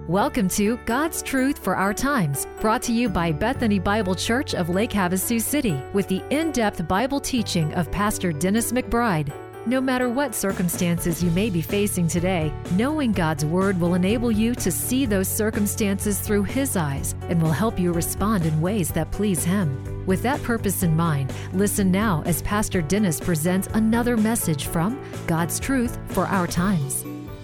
Welcome to God's Truth for Our Times, brought to you by Bethany Bible Church of Lake Havasu City, with the in-depth Bible teaching of Pastor Dennis McBride. No matter what circumstances you may be facing today, knowing God's Word will enable you to see those circumstances through His eyes and will help you respond in ways that please Him. With that purpose in mind, listen now as Pastor Dennis presents another message from God's Truth for Our Times.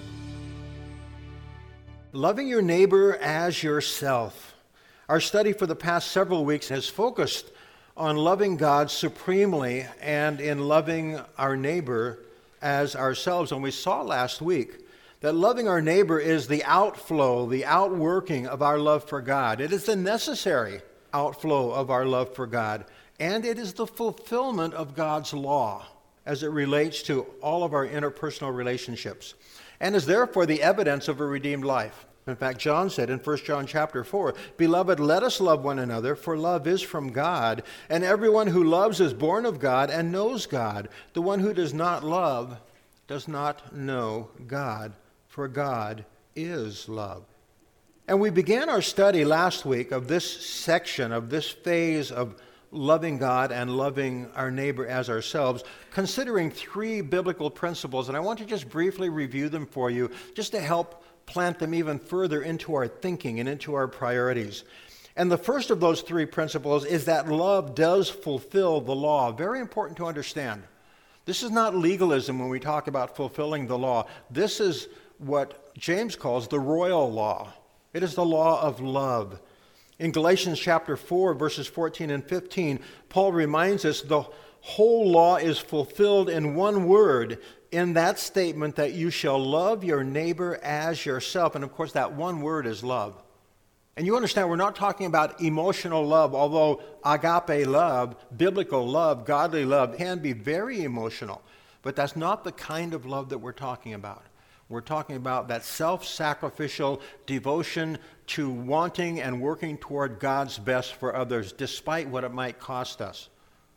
Loving your neighbor as yourself. Our study for the past several weeks has focused on loving God supremely and in loving our neighbor as ourselves. And we saw last week that loving our neighbor is the outflow, the outworking of our love for God. It is the necessary outflow of our love for God. And it is the fulfillment of God's law as it relates to all of our interpersonal relationships, and is therefore the evidence of a redeemed life. In fact, John said in 1 John chapter 4, "Beloved, let us love one another, for love is from God, and everyone who loves is born of God and knows God. The one who does not love does not know God, for God is love." And we began our study last week of this section, of this phase of loving God and loving our neighbor as ourselves, considering three biblical principles. And I want to just briefly review them for you, just to help plant them even further into our thinking and into our priorities. And the first of those three principles is that love does fulfill the law. Very important to understand. This is not legalism when we talk about fulfilling the law. This is what James calls the royal law. It is the law of love. In Galatians chapter 4, verses 14 and 15, Paul reminds us the whole law is fulfilled in one word, in that statement that you shall love your neighbor as yourself. And of course, that one word is love. And you understand, we're not talking about emotional love, although agape love, biblical love, godly love can be very emotional. But that's not the kind of love that we're talking about. We're talking about that self-sacrificial devotion to wanting and working toward God's best for others, despite what it might cost us.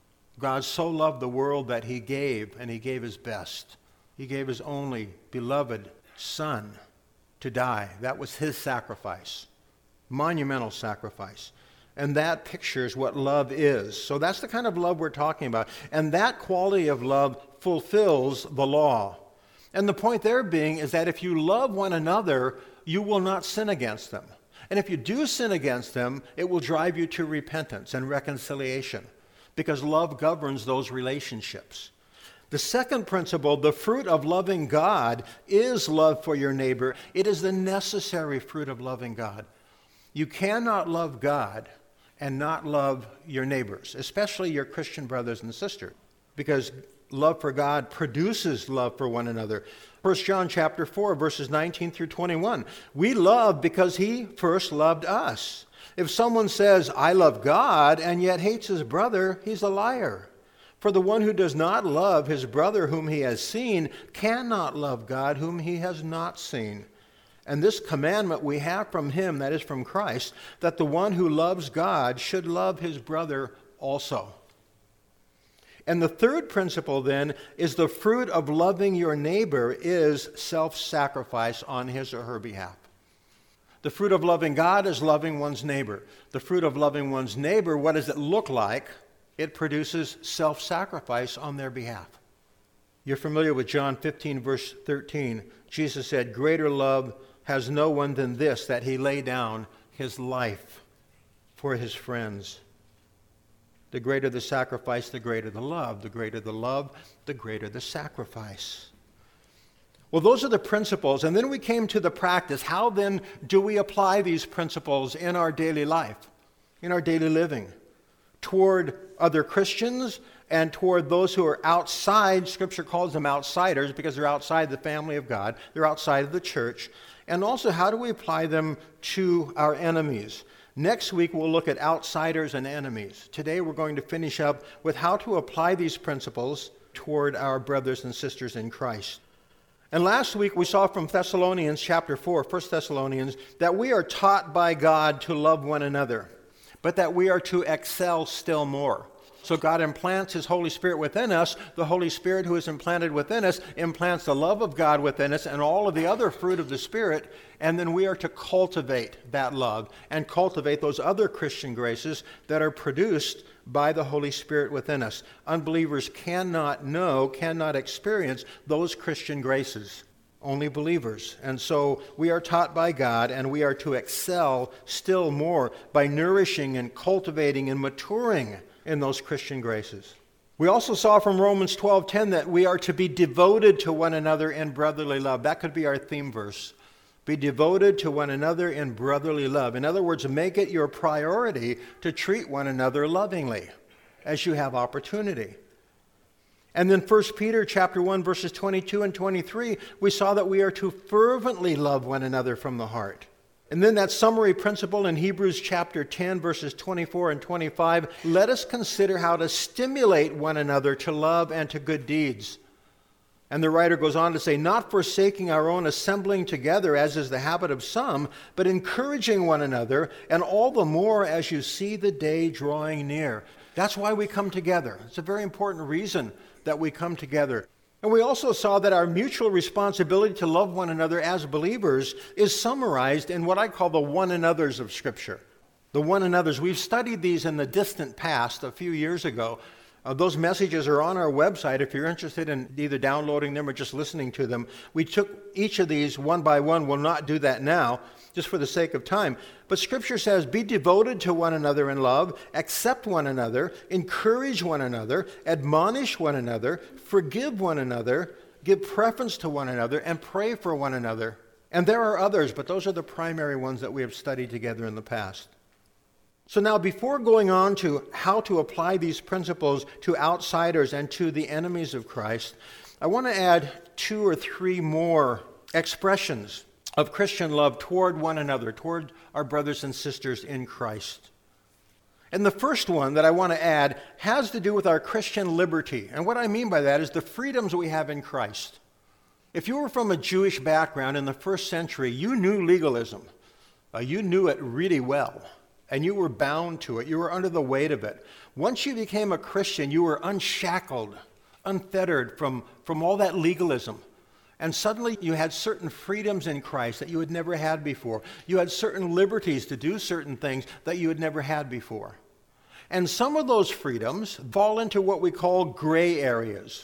God so loved the world that He gave, and He gave His best. He gave His only beloved Son to die. That was His sacrifice, monumental sacrifice. And that pictures what love is. So that's the kind of love we're talking about. And that quality of love fulfills the law. And the point there being is that if you love one another, you will not sin against them. And if you do sin against them, it will drive you to repentance and reconciliation, because love governs those relationships. The second principle, the fruit of loving God, is love for your neighbor. It is the necessary fruit of loving God. You cannot love God and not love your neighbors, especially your Christian brothers and sisters, because love for God produces love for one another. 1 John chapter 4, verses 19 through 21. We love because He first loved us. If someone says, "I love God," and yet hates his brother, he's a liar. For the one who does not love his brother whom he has seen cannot love God whom he has not seen. And this commandment we have from Him, that is from Christ, that the one who loves God should love his brother also. And the third principle then is the fruit of loving your neighbor is self-sacrifice on his or her behalf. The fruit of loving God is loving one's neighbor. The fruit of loving one's neighbor, what does it look like? It produces self-sacrifice on their behalf. You're familiar with John 15, verse 13. Jesus said, "Greater love has no one than this, that He lay down His life for His friends." The greater the sacrifice, the greater the love. The greater the love, the greater the sacrifice. Well, those are the principles. And then we came to the practice. How then do we apply these principles in our daily life, in our daily living, toward other Christians and toward those who are outside? Scripture calls them outsiders because they're outside the family of God. They're outside of the church. And also, how do we apply them to our enemies? Next week, we'll look at outsiders and enemies. Today, we're going to finish up with how to apply these principles toward our brothers and sisters in Christ. And last week, we saw from Thessalonians chapter 4, 1 Thessalonians, that we are taught by God to love one another, but that we are to excel still more. So God implants his Holy Spirit within us. The Holy Spirit who is implanted within us implants the love of God within us and all of the other fruit of the Spirit. And then we are to cultivate that love and cultivate those other Christian graces that are produced by the Holy Spirit within us. Unbelievers cannot experience those Christian graces. Only believers. And so we are taught by God, and we are to excel still more by nourishing and cultivating and maturing in those Christian graces. We also saw from Romans 12:10 that we are to be devoted to one another in brotherly love. That could be our theme verse. Be devoted to one another in brotherly love. In other words, make it your priority to treat one another lovingly as you have opportunity. And then 1 Peter chapter 1, verses 22 and 23, we saw that we are to fervently love one another from the heart. And then that summary principle in Hebrews chapter 10, verses 24 and 25, let us consider how to stimulate one another to love and to good deeds. And the writer goes on to say, not forsaking our own assembling together, as is the habit of some, but encouraging one another, and all the more as you see the day drawing near. That's why we come together. It's a very important reason that we come together. And we also saw that our mutual responsibility to love one another as believers is summarized in what I call the one another's of Scripture. The one another's. We've studied these in the distant past a few years ago. Those messages are on our website if you're interested in either downloading them or just listening to them. We took each of these one by one. We'll not do that now, just for the sake of time. But Scripture says, be devoted to one another in love, accept one another, encourage one another, admonish one another, forgive one another, give preference to one another, and pray for one another. And there are others, but those are the primary ones that we have studied together in the past. So now, before going on to how to apply these principles to outsiders and to the enemies of Christ, I want to add 2 or 3 more expressions of Christian love toward one another, toward our brothers and sisters in Christ. And the first one that I want to add has to do with our Christian liberty. And what I mean by that is the freedoms we have in Christ. If you were from a Jewish background in the first century, you knew legalism. You knew it really well. And you were bound to it. You were under the weight of it. Once you became a Christian, you were unshackled, unfettered from all that legalism. And suddenly you had certain freedoms in Christ that you had never had before. You had certain liberties to do certain things that you had never had before. And some of those freedoms fall into what we call gray areas.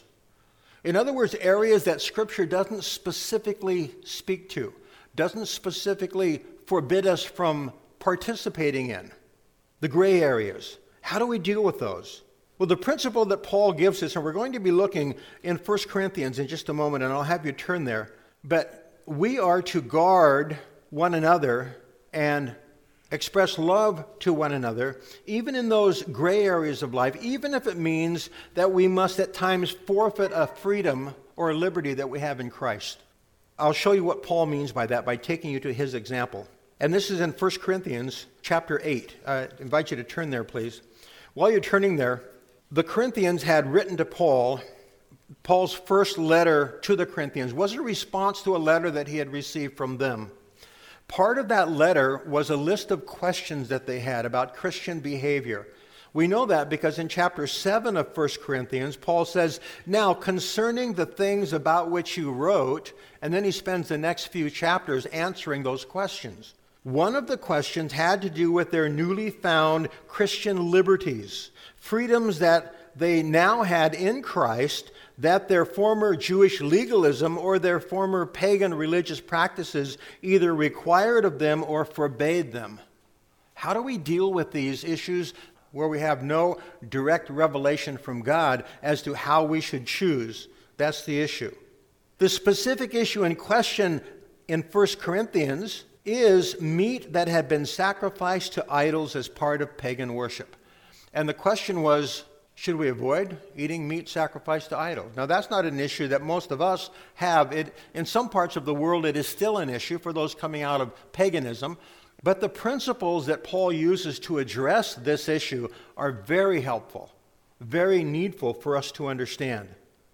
In other words, areas that Scripture doesn't specifically speak to, doesn't specifically forbid us from participating in. The gray areas. How do we deal with those? Well, the principle that Paul gives us, and we're going to be looking in 1 Corinthians in just a moment, and I'll have you turn there, but we are to guard one another and express love to one another, even in those gray areas of life, even if it means that we must at times forfeit a freedom or a liberty that we have in Christ. I'll show you what Paul means by that by taking you to his example. And this is in 1 Corinthians chapter 8. I invite you to turn there, please. While you're turning there, the Corinthians had written to Paul. Paul's first letter to the Corinthians was a response to a letter that he had received from them. Part of that letter was a list of questions that they had about Christian behavior. We know that because in chapter 7 of 1 Corinthians, Paul says, now concerning the things about which you wrote, and then he spends the next few chapters answering those questions. One of the questions had to do with their newly found Christian liberties, freedoms that they now had in Christ that their former Jewish legalism or their former pagan religious practices either required of them or forbade them. How do we deal with these issues where we have no direct revelation from God as to how we should choose? That's the issue. The specific issue in question in 1 Corinthians is meat that had been sacrificed to idols as part of pagan worship. And the question was, should we avoid eating meat sacrificed to idols? Now, that's not an issue that most of us have. In some parts of the world, it is still an issue for those coming out of paganism. But the principles that Paul uses to address this issue are very helpful, very needful for us to understand.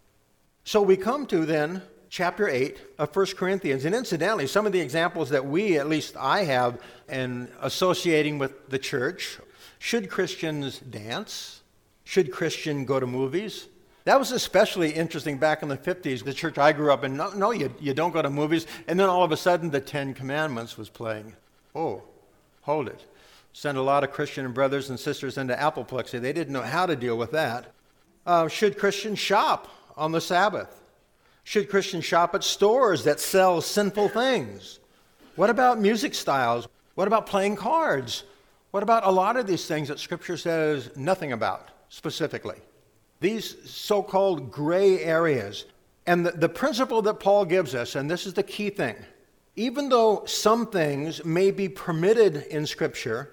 So we come to then chapter 8 of 1 Corinthians. And incidentally, some of the examples that at least I have in associating with the church, should Christians dance? Should Christian go to movies? That was especially interesting back in the 50s, the church I grew up in. No, you don't go to movies. And then all of a sudden, the Ten Commandments was playing. Oh, hold it. Sent a lot of Christian brothers and sisters into apoplexy. They didn't know how to deal with that. Should Christians shop on the Sabbath? Should Christians shop at stores that sell sinful things? What about music styles? What about playing cards? What about a lot of these things that Scripture says nothing about specifically? These so-called gray areas. And the principle that Paul gives us, and this is the key thing, even though some things may be permitted in Scripture,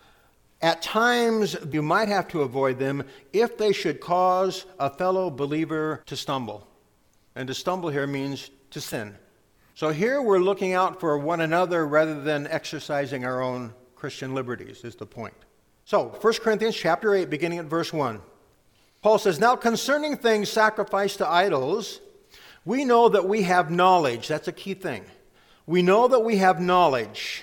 at times you might have to avoid them if they should cause a fellow believer to stumble. And to stumble here means to sin. So here we're looking out for one another rather than exercising our own Christian liberties, is the point. So, 1 Corinthians chapter 8, beginning at verse 1. Paul says, "Now concerning things sacrificed to idols, we know that we have knowledge." That's a key thing. We know that we have knowledge.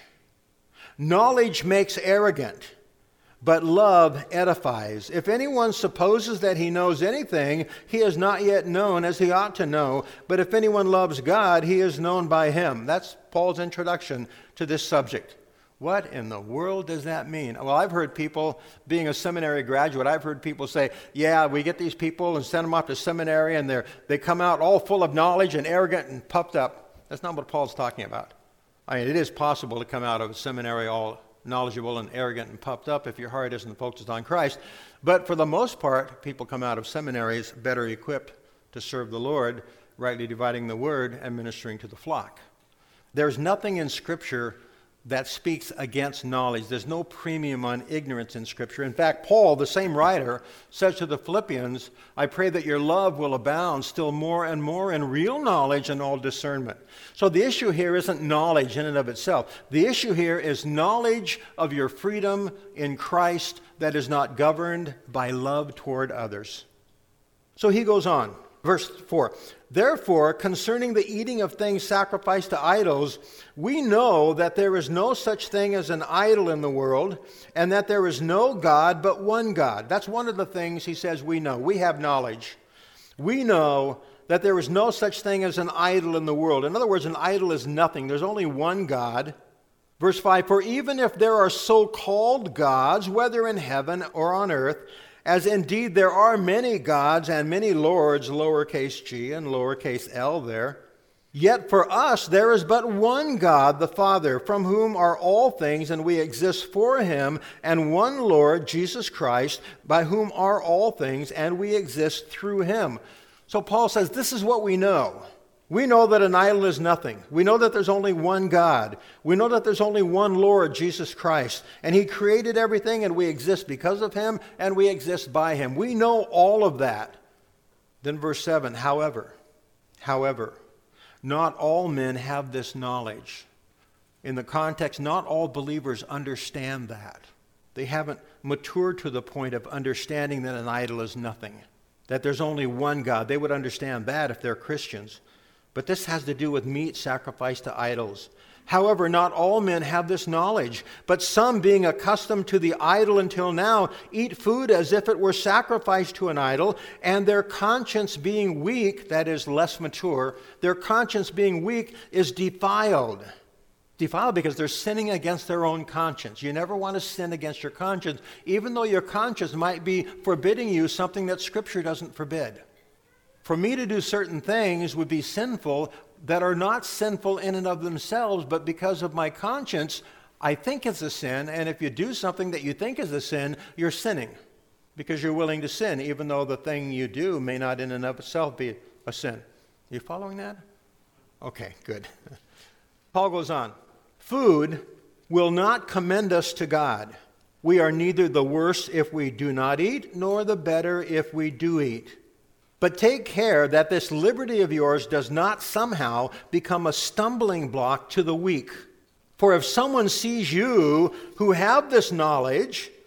Knowledge makes arrogant, but love edifies. If anyone supposes that he knows anything, he is not yet known as he ought to know. But if anyone loves God, he is known by him. That's Paul's introduction to this subject. What in the world does that mean? Well, I've heard people, being a seminary graduate, I've heard people say, yeah, we get these people and send them off to seminary and they come out all full of knowledge and arrogant and puffed up. That's not what Paul's talking about. I mean, it is possible to come out of a seminary all knowledgeable and arrogant and puffed up if your heart isn't focused on Christ. But for the most part, people come out of seminaries better equipped to serve the Lord, rightly dividing the word and ministering to the flock. There's nothing in Scripture that speaks against knowledge. There's no premium on ignorance in Scripture. In fact, Paul, the same writer, says to the Philippians, "I pray that your love will abound still more and more in real knowledge and all discernment." So the issue here isn't knowledge in and of itself. The issue here is knowledge of your freedom in Christ that is not governed by love toward others. So he goes on, verse 4. "Therefore, concerning the eating of things sacrificed to idols, we know that there is no such thing as an idol in the world, and that there is no God but one God." That's one of the things he says we know. We have knowledge. We know that there is no such thing as an idol in the world. In other words, an idol is nothing. There's only one God. Verse 5, "For even if there are so-called gods, whether in heaven or on earth, as indeed there are many gods and many lords," lowercase g and lowercase l there, "yet for us there is but one God, the Father, from whom are all things, and we exist for him, and one Lord, Jesus Christ, by whom are all things, and we exist through him." So Paul says, this is what we know. We know that an idol is nothing. We know that there's only one God. We know that there's only one Lord, Jesus Christ. And he created everything, and we exist because of him, and we exist by him. We know all of that. Then verse 7, however, not all men have this knowledge. In the context, not all believers understand that. They haven't matured to the point of understanding that an idol is nothing, that there's only one God. They would understand that if they're Christians. But this has to do with meat sacrificed to idols. "However, not all men have this knowledge, but some, being accustomed to the idol until now, eat food as if it were sacrificed to an idol, and their conscience being weak," that is, less mature, "their conscience being weak is defiled." Defiled because they're sinning against their own conscience. You never want to sin against your conscience, even though your conscience might be forbidding you something that Scripture doesn't forbid. For me to do certain things would be sinful that are not sinful in and of themselves, but because of my conscience, I think it's a sin, and if you do something that you think is a sin, you're sinning, because you're willing to sin, even though the thing you do may not in and of itself be a sin. You following that? Okay, good. Paul goes on, "Food will not commend us to God. We are neither the worse if we do not eat, nor the better if we do eat. But take care that this liberty of yours does not somehow become a stumbling block to the weak. For if someone sees you who have this knowledge,"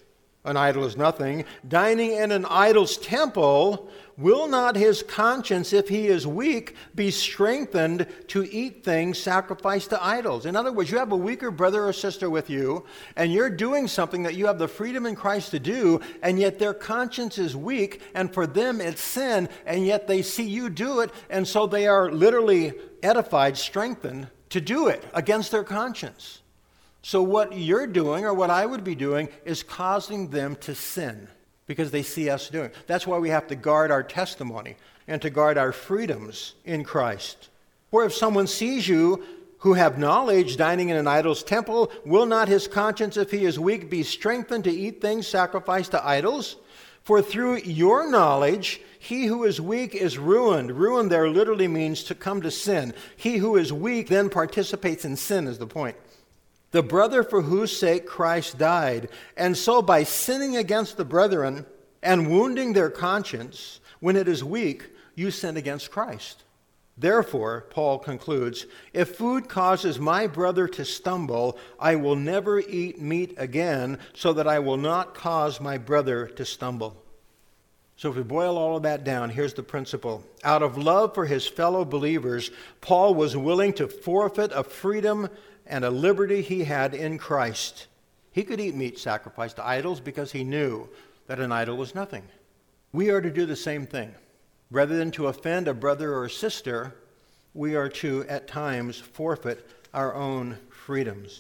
an idol is nothing, dining in an idol's temple, will not his conscience, if he is weak, be strengthened to eat things sacrificed to idols? In other words, you have a weaker brother or sister with you, and you're doing something that you have the freedom in Christ to do, and yet their conscience is weak, and for them it's sin, and yet they see you do it, and so they are literally edified, strengthened to do it against their conscience. So what you're doing, or what I would be doing, is causing them to sin because they see us doing it. That's why we have to guard our testimony and to guard our freedoms in Christ. For if someone sees you who have knowledge dining in an idol's temple, will not his conscience, if he is weak, be strengthened to eat things sacrificed to idols? For through your knowledge, he who is weak is ruined. Ruined there literally means to come to sin. He who is weak then participates in sin is the point. The brother for whose sake Christ died. And so by sinning against the brethren and wounding their conscience, when it is weak, you sin against Christ. Therefore, Paul concludes, if food causes my brother to stumble, I will never eat meat again, so that I will not cause my brother to stumble. So if we boil all of that down, here's the principle. Out of love for his fellow believers, Paul was willing to forfeit a freedom and a liberty he had in Christ. He could eat meat sacrificed to idols because he knew that an idol was nothing. We are to do the same thing. Rather than to offend a brother or a sister, we are to, at times, forfeit our own freedoms.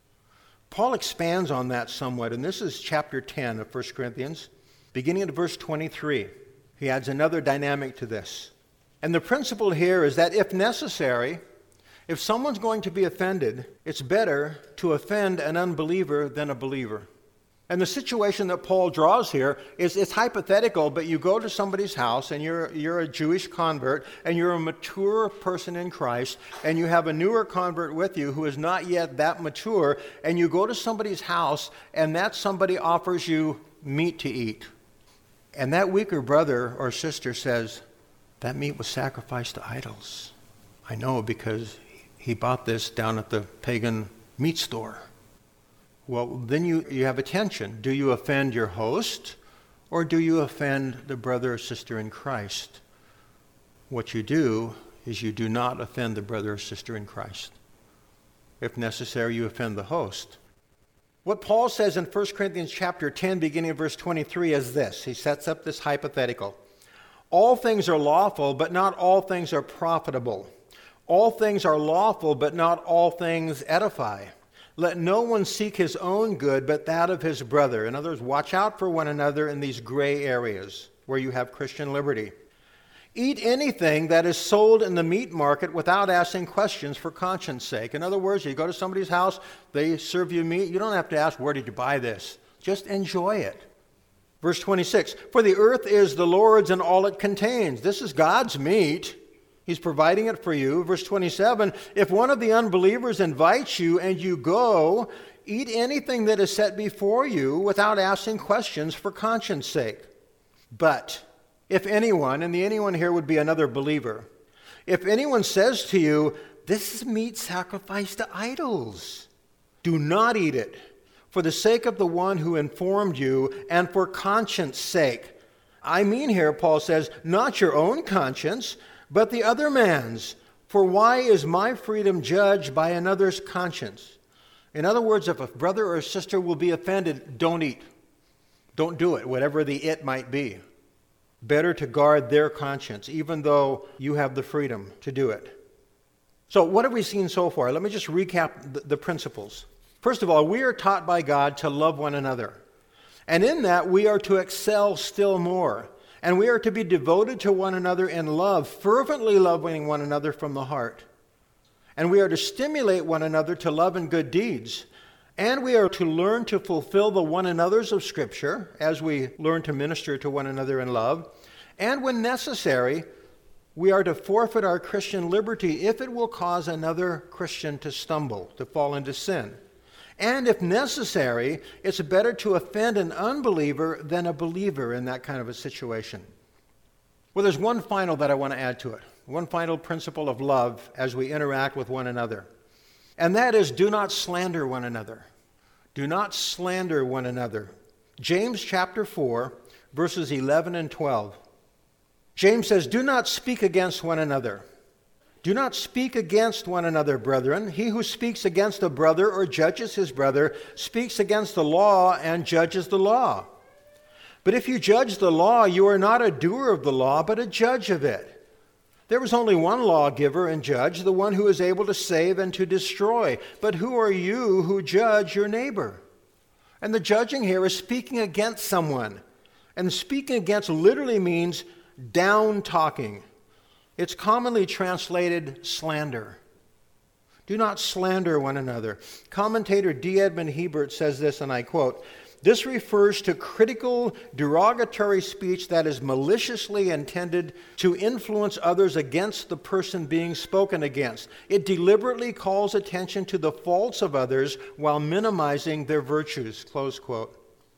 Paul expands on that somewhat, and this is chapter 10 of 1 Corinthians, beginning at verse 23. He adds another dynamic to this. And the principle here is that if necessary, if someone's going to be offended, it's better to offend an unbeliever than a believer. And the situation that Paul draws here is it's hypothetical, but you go to somebody's house and you're a Jewish convert and you're a mature person in Christ and you have a newer convert with you who is not yet that mature, and you go to somebody's house and that somebody offers you meat to eat. And that weaker brother or sister says, that meat was sacrificed to idols. I know because he bought this down at the pagan meat store. Well, then you have a tension. Do you offend your host, or do you offend the brother or sister in Christ? What you do is you do not offend the brother or sister in Christ. If necessary, you offend the host. What Paul says in 1 Corinthians chapter 10, beginning of verse 23, is this. He sets up this hypothetical. All things are lawful, but not all things are profitable. All things are lawful, but not all things edify. Let no one seek his own good, but that of his brother. In other words, watch out for one another in these gray areas where you have Christian liberty. Eat anything that is sold in the meat market without asking questions for conscience sake. In other words, you go to somebody's house, they serve you meat. You don't have to ask, where did you buy this? Just enjoy it. Verse 26, for the earth is the Lord's and all it contains. This is God's meat. He's providing it for you. Verse 27, if one of the unbelievers invites you and you go, eat anything that is set before you without asking questions for conscience sake. But if anyone, and the anyone here would be another believer, if anyone says to you, this is meat sacrificed to idols, do not eat it for the sake of the one who informed you and for conscience sake. I mean here, Paul says, not your own conscience, but the other man's. For why is my freedom judged by another's conscience? In other words, if a brother or a sister will be offended, don't eat. Don't do it, whatever the it might be. Better to guard their conscience, even though you have the freedom to do it. So what have we seen so far? Let me just recap the principles. First of all, we are taught by God to love one another. And in that, we are to excel still more. And we are to be devoted to one another in love, fervently loving one another from the heart. And we are to stimulate one another to love and good deeds. And we are to learn to fulfill the one another's of Scripture as we learn to minister to one another in love. And when necessary, we are to forfeit our Christian liberty if it will cause another Christian to stumble, to fall into sin. And if necessary, it's better to offend an unbeliever than a believer in that kind of a situation. Well, there's one final that I want to add to it. One final principle of love as we interact with one another. And that is, do not slander one another. Do not slander one another. James chapter 4, verses 11 and 12. James says, "Do not speak against one another. Do not speak against one another, brethren. He who speaks against a brother or judges his brother speaks against the law and judges the law. But if you judge the law, you are not a doer of the law, but a judge of it. There is only one lawgiver and judge, the one who is able to save and to destroy. But who are you who judge your neighbor?" And the judging here is speaking against someone. And speaking against literally means down-talking. It's commonly translated slander. Do not slander one another. Commentator D. Edmond Hebert says this, and I quote, "This refers to critical, derogatory speech that is maliciously intended to influence others against the person being spoken against. It deliberately calls attention to the faults of others while minimizing their virtues." Close quote.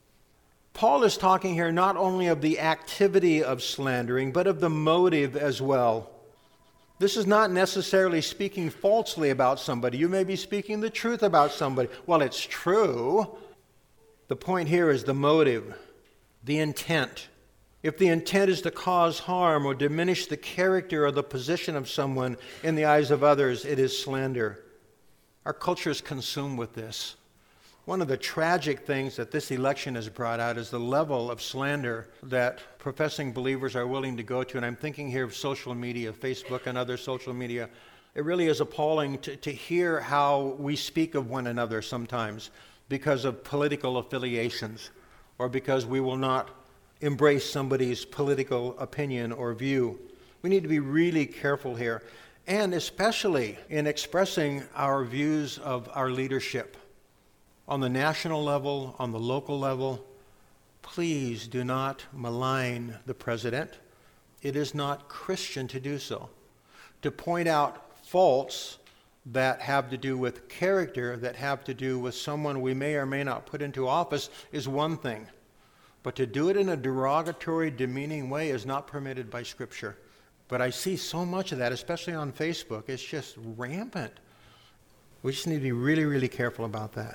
Paul is talking here not only of the activity of slandering, but of the motive as well. This is not necessarily speaking falsely about somebody. You may be speaking the truth about somebody. Well, it's true. The point here is the motive, the intent. If the intent is to cause harm or diminish the character or the position of someone in the eyes of others, it is slander. Our culture is consumed with this. One of the tragic things that this election has brought out is the level of slander that professing believers are willing to go to. And I'm thinking here of social media, Facebook and other social media. It really is appalling to hear how we speak of one another sometimes because of political affiliations or because we will not embrace somebody's political opinion or view. We need to be really careful here, and especially in expressing our views of our leadership. On the national level, on the local level, please do not malign the president. It is not Christian to do so. To point out faults that have to do with character, that have to do with someone we may or may not put into office is one thing. But to do it in a derogatory, demeaning way is not permitted by Scripture. But I see so much of that, especially on Facebook. It's just rampant. We just need to be really, really careful about that.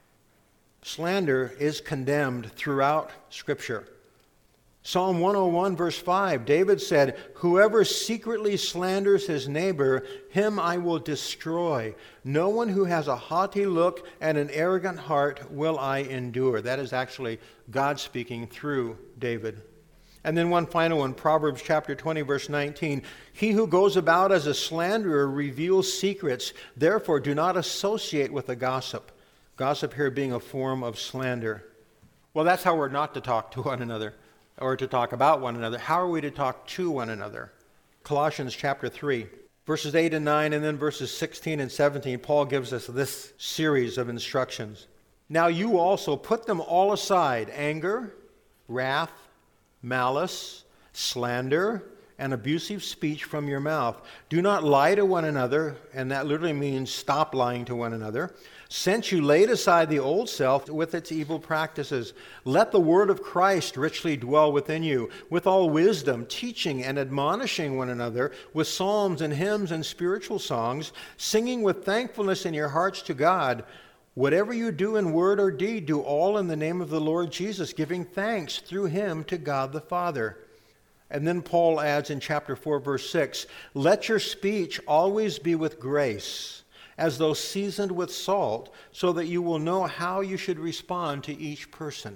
Slander is condemned throughout Scripture. Psalm 101, verse 5, David said, "Whoever secretly slanders his neighbor, him I will destroy. No one who has a haughty look and an arrogant heart will I endure." That is actually God speaking through David. And then one final one, Proverbs chapter 20, verse 19. "He who goes about as a slanderer reveals secrets. Therefore, do not associate with a gossip." Gossip here being a form of slander. Well, that's how we're not to talk to one another or to talk about one another. How are we to talk to one another? Colossians chapter 3, verses 8 and 9, and then verses 16 and 17, Paul gives us this series of instructions. "Now you also put them all aside, anger, wrath, malice, slander, and abusive speech from your mouth. Do not lie to one another," and that literally means stop lying to one another, "since you laid aside the old self with its evil practices. Let the word of Christ richly dwell within you, with all wisdom, teaching and admonishing one another with psalms and hymns and spiritual songs, singing with thankfulness in your hearts to God. Whatever you do in word or deed, do all in the name of the Lord Jesus, giving thanks through him to God the Father." And then Paul adds in chapter 4, verse 6, "Let your speech always be with grace, as though seasoned with salt, so that you will know how you should respond to each person."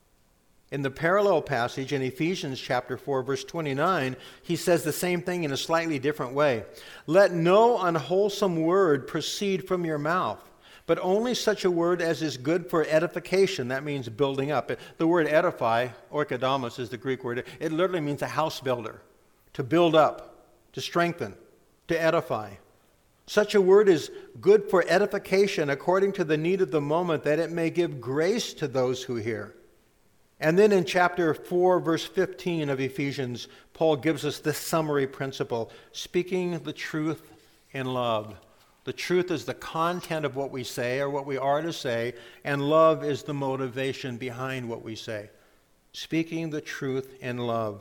In the parallel passage in Ephesians chapter 4, verse 29, he says the same thing in a slightly different way. "Let no unwholesome word proceed from your mouth, but only such a word as is good for edification." That means building up. The word edify, oikodomos is the Greek word. It literally means a house builder, to build up, to strengthen, to edify. Such a word is good for edification according to the need of the moment, that it may give grace to those who hear. And then in chapter 4, verse 15 of Ephesians, Paul gives us this summary principle, speaking the truth in love. The truth is the content of what we say or what we are to say, and love is the motivation behind what we say. Speaking the truth in love.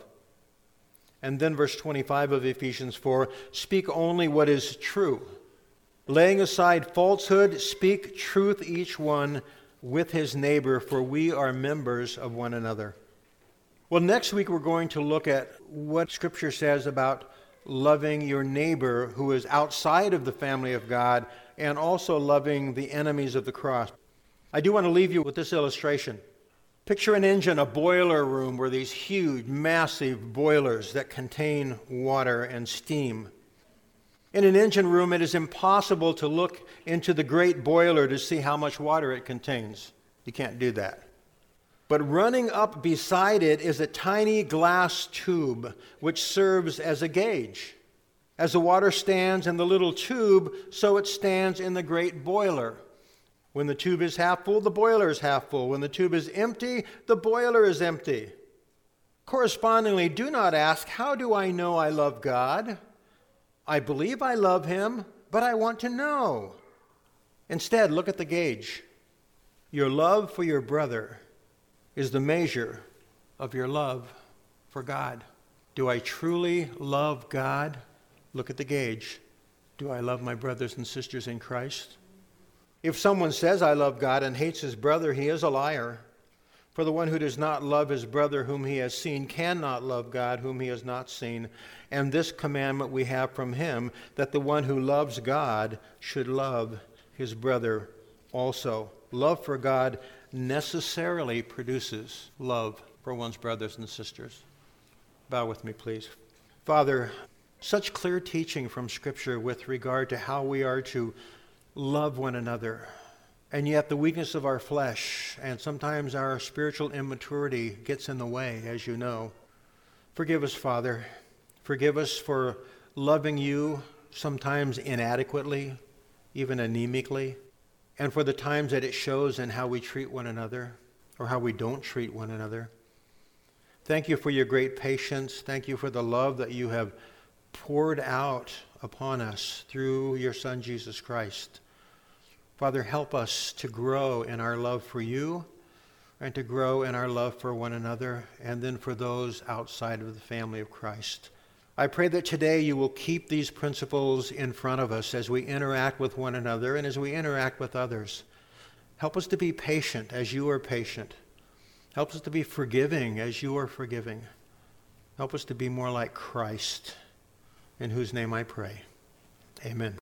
And then verse 25 of Ephesians 4, "Speak only what is true. Laying aside falsehood, speak truth each one with his neighbor, for we are members of one another. Well, next week we're going to look at what Scripture says about loving your neighbor who is outside of the family of God, and also loving the enemies of the cross. I do want to leave you with this illustration. Picture an engine, a boiler room, where these huge, massive boilers that contain water and steam. In an engine room, it is impossible to look into the great boiler to see how much water it contains. You can't do that. But running up beside it is a tiny glass tube which serves as a gauge. As the water stands in the little tube, so it stands in the great boiler. When the tube is half full, the boiler is half full. When the tube is empty, the boiler is empty. Correspondingly, do not ask, how do I know I love God? I believe I love him, but I want to know. Instead, look at the gauge. Your love for your brother is the measure of your love for God. Do I truly love God? Look at the gauge. Do I love my brothers and sisters in Christ? If someone says, I love God, and hates his brother, he is a liar. For the one who does not love his brother whom he has seen cannot love God whom he has not seen. And this commandment we have from him, that the one who loves God should love his brother also. Love for God necessarily produces love for one's brothers and sisters. Bow with me, please. Father, such clear teaching from Scripture with regard to how we are to love one another. And yet the weakness of our flesh and sometimes our spiritual immaturity gets in the way, as you know. Forgive us, Father. Forgive us for loving you sometimes inadequately, even anemically, and for the times that it shows in how we treat one another or how we don't treat one another. Thank you for your great patience. Thank you for the love that you have poured out upon us through your Son, Jesus Christ. Father, help us to grow in our love for you and to grow in our love for one another and then for those outside of the family of Christ. I pray that today you will keep these principles in front of us as we interact with one another and as we interact with others. Help us to be patient as you are patient. Help us to be forgiving as you are forgiving. Help us to be more like Christ, in whose name I pray. Amen.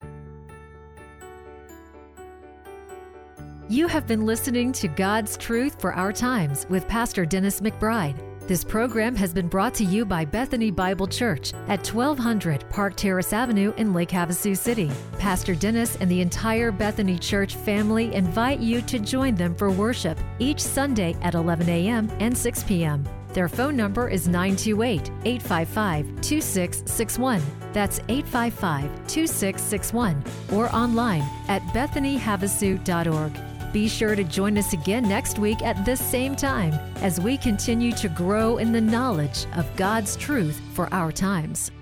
You have been listening to God's Truth for Our Times with Pastor Dennis McBride. This program has been brought to you by Bethany Bible Church at 1200 Park Terrace Avenue in Lake Havasu City. Pastor Dennis and the entire Bethany Church family invite you to join them for worship each Sunday at 11 a.m. and 6 p.m. Their phone number is 928-855-2661. That's 855-2661. Or online at bethanyhavasu.org. Be sure to join us again next week at this same time as we continue to grow in the knowledge of God's truth for our times.